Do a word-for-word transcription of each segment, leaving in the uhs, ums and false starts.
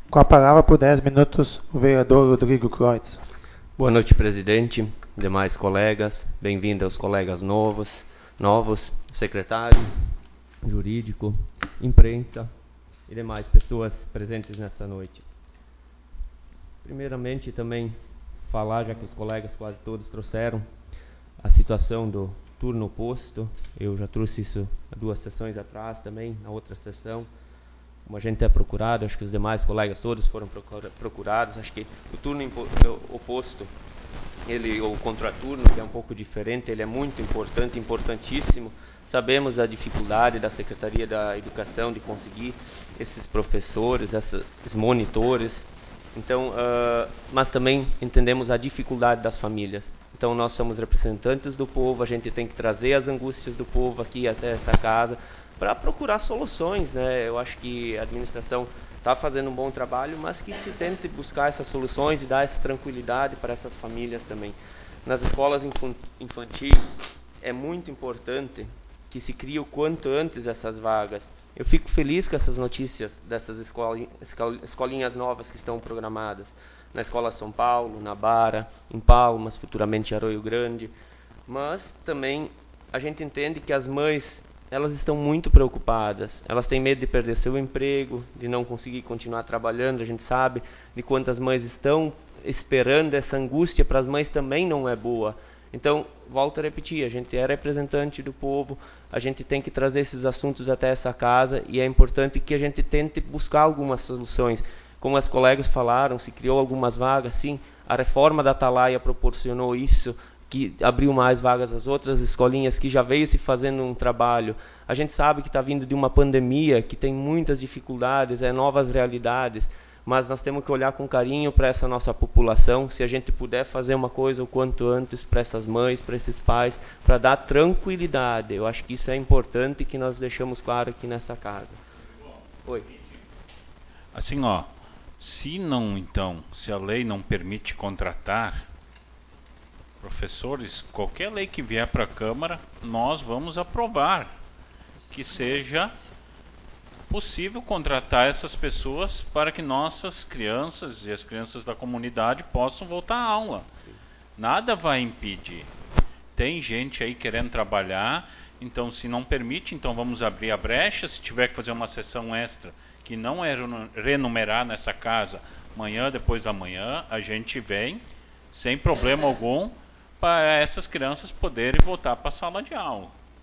Com a palavra por dez minutos, o vereador Rodrigo Kreutz. Boa noite, presidente, demais colegas, bem-vindo aos colegas novos, novos, secretário, jurídico, imprensa e demais pessoas presentes nessa noite. Primeiramente, também falar, já que os colegas quase todos trouxeram, a situação do turno oposto. Eu já trouxe isso duas sessões atrás também, na outra sessão. Como a gente é procurado, acho que os demais colegas todos foram procurados. Acho que o turno oposto, ele, ou contraturno, que é um pouco diferente, ele é muito importante, importantíssimo. Sabemos a dificuldade da Secretaria da Educação de conseguir esses professores, esses monitores. Então, uh, mas também entendemos a dificuldade das famílias. Então, nós somos representantes do povo, a gente tem que trazer as angústias do povo aqui até essa casa para procurar soluções, né? Eu acho que a administração está fazendo um bom trabalho, mas que se tente buscar essas soluções e dar essa tranquilidade para essas famílias também. Nas escolas infantis, é muito importante que se crie o quanto antes essas vagas. Eu fico feliz com essas notícias dessas escolinhas novas que estão programadas. Na Escola São Paulo, na Bara, em Palmas, futuramente em Arroio Grande. Mas também a gente entende que as mães, elas estão muito preocupadas. Elas têm medo de perder seu emprego, de não conseguir continuar trabalhando. A gente sabe de quantas mães estão esperando. Essa angústia para as mães também não é boa. Então, volto a repetir, a gente é representante do povo, a gente tem que trazer esses assuntos até essa casa e é importante que a gente tente buscar algumas soluções. Como as colegas falaram, se criou algumas vagas, sim, a reforma da Atalaia proporcionou isso, que abriu mais vagas às outras escolinhas que já veio se fazendo um trabalho. A gente sabe que está vindo de uma pandemia, que tem muitas dificuldades, é novas realidades, mas nós temos que olhar com carinho para essa nossa população, se a gente puder fazer uma coisa o quanto antes para essas mães, para esses pais, para dar tranquilidade. Eu acho que isso é importante e que nós deixamos claro aqui nessa casa. Oi. Assim, ó, se não, então, se a lei não permite contratar professores, qualquer lei que vier para a Câmara, nós vamos aprovar que seja possível contratar essas pessoas para que nossas crianças e as crianças da comunidade possam voltar à aula. Nada vai impedir. Tem gente aí querendo trabalhar, então se não permite, então vamos abrir a brecha. Se tiver que fazer uma sessão extra que não é renumerar nessa casa, amanhã, depois da manhã, a gente vem sem problema algum para essas crianças poderem voltar para a sala de aula.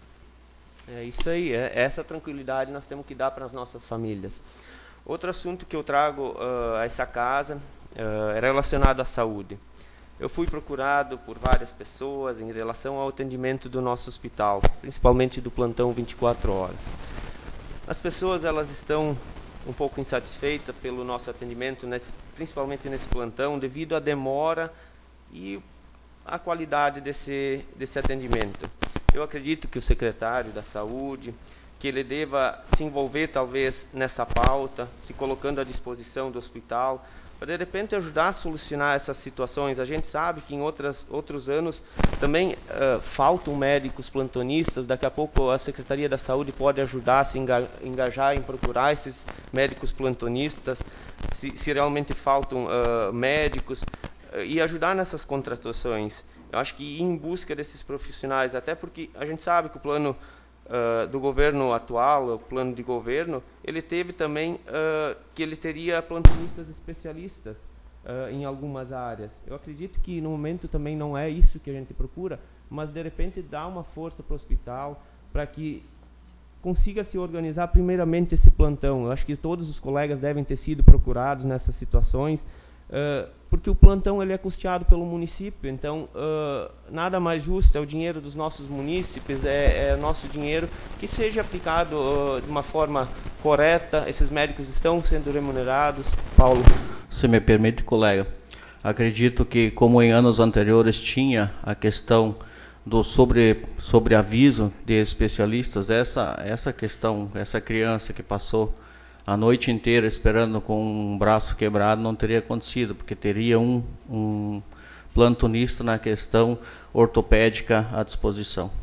É isso aí, é, essa tranquilidade nós temos que dar para as nossas famílias. Outro assunto que eu trago uh, a essa casa uh, é relacionado à saúde. Eu fui procurado por várias pessoas em relação ao atendimento do nosso hospital, principalmente do plantão vinte e quatro horas. As pessoas elas estão um pouco insatisfeitas pelo nosso atendimento, nesse, principalmente nesse plantão, devido à demora e a qualidade desse, desse atendimento. Eu acredito que o secretário da Saúde, que ele deva se envolver talvez nessa pauta, se colocando à disposição do hospital, para de repente ajudar a solucionar essas situações. A gente sabe que em outras, outros anos também uh, faltam médicos plantonistas, daqui a pouco a Secretaria da Saúde pode ajudar a se engajar em procurar esses médicos plantonistas, se, se realmente faltam uh, médicos, uh, e ajudar nessas contratações. Eu acho que ir em busca desses profissionais, até porque a gente sabe que o plano uh, do governo atual, o plano de governo, ele teve também uh, que ele teria plantonistas especialistas uh, em algumas áreas. Eu acredito que no momento também não é isso que a gente procura, mas de repente dá uma força para o hospital, para que consiga se organizar primeiramente esse plantão. Eu acho que todos os colegas devem ter sido procurados nessas situações, Uh, porque o plantão ele é custeado pelo município, então uh, nada mais justo, é o dinheiro dos nossos munícipes, é, é nosso dinheiro, que seja aplicado uh, de uma forma correta. Esses médicos estão sendo remunerados. Paulo. Se me permite, colega, acredito que como em anos anteriores tinha a questão do sobre, sobre aviso de especialistas, essa, essa questão, essa criança que passou a noite inteira esperando com um braço quebrado não teria acontecido, porque teria um, um plantonista na questão ortopédica à disposição.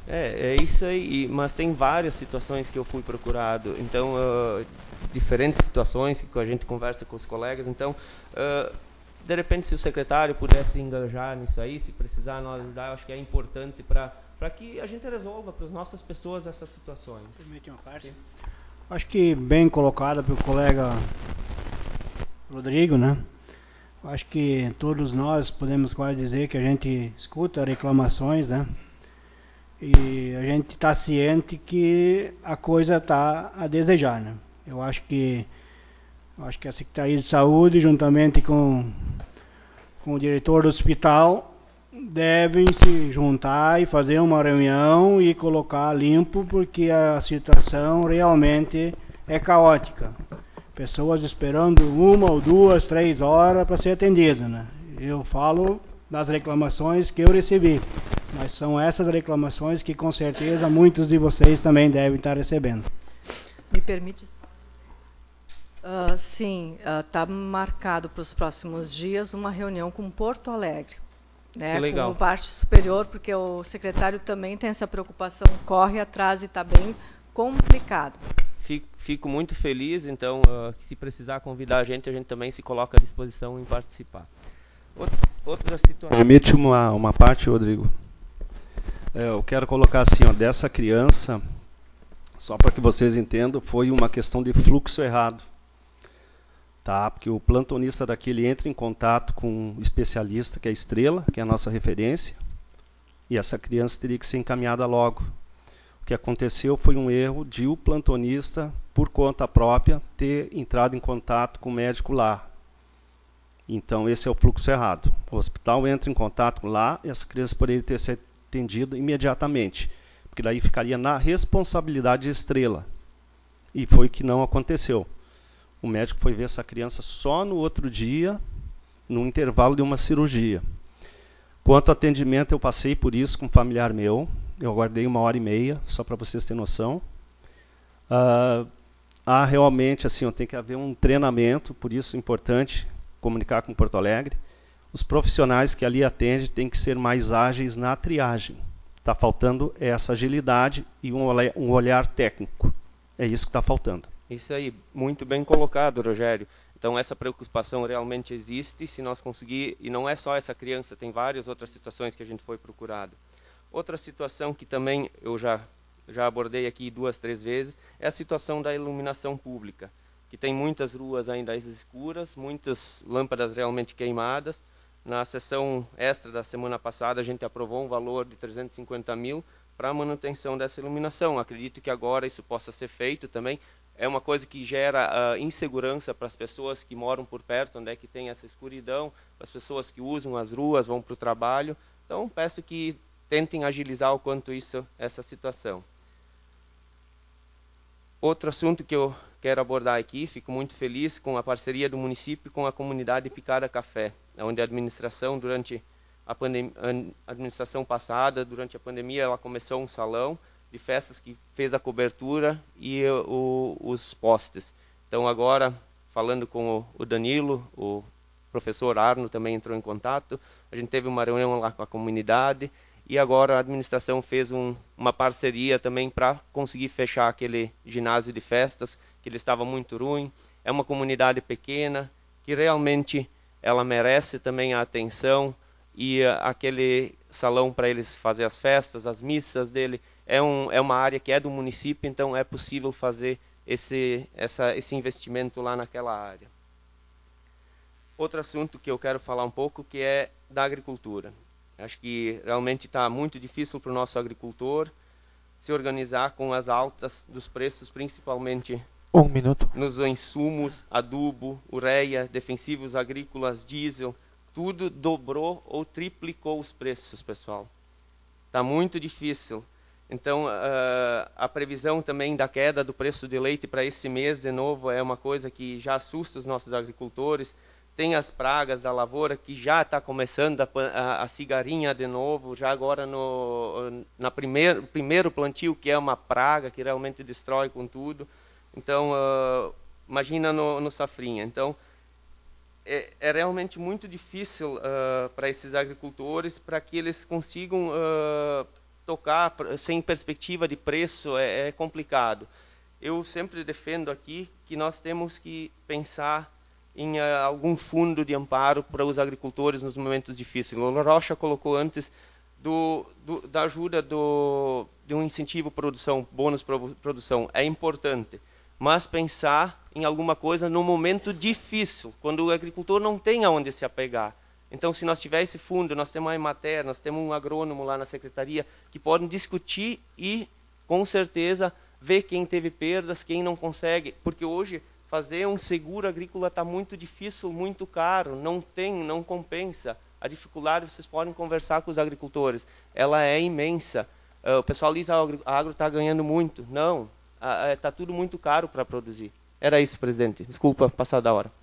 É, é isso aí, mas tem várias situações que eu fui procurado, então, uh, diferentes situações que a gente conversa com os colegas, então, uh, de repente, se o secretário pudesse engajar nisso aí, se precisar nós ajudar, eu acho que é importante para para que a gente resolva para as nossas pessoas essas situações. Permite uma parte? Sim. Acho que bem colocada pelo colega Rodrigo, né? Acho que todos nós podemos quase dizer que a gente escuta reclamações, né? E a gente está ciente que a coisa está a desejar, né? Eu acho que, eu acho que a Secretaria de Saúde, juntamente com, com o diretor do hospital, devem se juntar e fazer uma reunião e colocar limpo, porque a situação realmente é caótica. Pessoas esperando uma ou duas, três horas para ser atendido, né? Eu falo das reclamações que eu recebi, mas são essas reclamações que com certeza muitos de vocês também devem estar recebendo. Me permite? Uh, sim, está uh, marcado para os próximos dias uma reunião com Porto Alegre, né, com parte superior, porque o secretário também tem essa preocupação, corre atrás e está bem complicado. Fico, fico muito feliz, então, uh, se precisar convidar a gente, a gente também se coloca à disposição em participar. Outra, outra situação... Permite uma, uma parte, Rodrigo. É, eu quero colocar assim, ó, dessa criança, só para que vocês entendam, foi uma questão de fluxo errado. Tá? Porque o plantonista daqui ele entra em contato com um especialista, que é a Estrela, que é a nossa referência, e essa criança teria que ser encaminhada logo. O que aconteceu foi um erro de o plantonista, por conta própria, ter entrado em contato com o médico lá. Então esse é o fluxo errado. O hospital entra em contato lá e essa criança poderia ter sido atendida imediatamente, porque daí ficaria na responsabilidade de Estrela. E foi o que não aconteceu. O médico foi ver essa criança só no outro dia, no intervalo de uma cirurgia. Quanto ao atendimento, eu passei por isso com um familiar meu. Eu aguardei uma hora e meia, só para vocês terem noção. Uh, há realmente, assim, tem que haver um treinamento, por isso é importante comunicar com Porto Alegre. Os profissionais que ali atendem têm que ser mais ágeis na triagem. Está faltando essa agilidade e um olhar, um olhar técnico. É isso que está faltando. Isso aí, muito bem colocado, Rogério. Então essa preocupação realmente existe, se nós conseguir, e não é só essa criança, tem várias outras situações que a gente foi procurado. Outra situação que também eu já, já abordei aqui duas, três vezes, é a situação da iluminação pública, que tem muitas ruas ainda escuras, muitas lâmpadas realmente queimadas. Na sessão extra da semana passada, a gente aprovou um valor de trezentos e cinquenta mil para a manutenção dessa iluminação. Acredito que agora isso possa ser feito também. É uma coisa que gera uh, insegurança para as pessoas que moram por perto, onde é que tem essa escuridão, para as pessoas que usam as ruas, vão para o trabalho. Então, peço que tentem agilizar o quanto isso, essa situação. Outro assunto que eu quero abordar aqui, fico muito feliz com a parceria do município com a comunidade Picada Café, onde a administração, durante a, a administração passada, durante a pandemia, ela começou um salão de festas que fez a cobertura e o, os postes. Então agora, falando com o, o Danilo, o professor Arno também entrou em contato, a gente teve uma reunião lá com a comunidade e agora a administração fez um, uma parceria também para conseguir fechar aquele ginásio de festas, que ele estava muito ruim. É uma comunidade pequena, que realmente ela merece também a atenção e uh, aquele salão para eles fazer as festas, as missas dele, É, um, é uma área que é do município, então é possível fazer esse, essa, esse investimento lá naquela área. Outro assunto que eu quero falar um pouco, que é da agricultura. Acho que realmente está muito difícil para o nosso agricultor se organizar com as altas dos preços, principalmente um minuto. nos insumos, adubo, ureia, defensivos agrícolas, diesel, tudo dobrou ou triplicou os preços, pessoal. Está muito difícil. Então, uh, a previsão também da queda do preço de leite para esse mês, de novo, é uma coisa que já assusta os nossos agricultores. Tem as pragas da lavoura, que já está começando a, a, a cigarinha de novo, já agora no na primeiro, primeiro plantio, que é uma praga que realmente destrói com tudo. Então, uh, imagina no, no safrinha. Então, é, é realmente muito difícil uh, para esses agricultores, para que eles consigam... Uh, tocar sem perspectiva de preço é, é complicado. Eu sempre defendo aqui que nós temos que pensar em uh, algum fundo de amparo para os agricultores nos momentos difíceis. O Rocha colocou antes do, do, da ajuda do, de um incentivo à produção, bônus para produção, é importante. Mas pensar em alguma coisa no momento difícil, quando o agricultor não tem aonde se apegar. Então, se nós tiver esse fundo, nós temos a Emater, nós temos um agrônomo lá na secretaria, que podem discutir e, com certeza, ver quem teve perdas, quem não consegue. Porque hoje, fazer um seguro agrícola está muito difícil, muito caro, não tem, não compensa. A dificuldade, vocês podem conversar com os agricultores, ela é imensa. Uh, o pessoal diz que a agro está ganhando muito. Não, está tudo muito caro para produzir. Era isso, presidente. Desculpa passar da hora.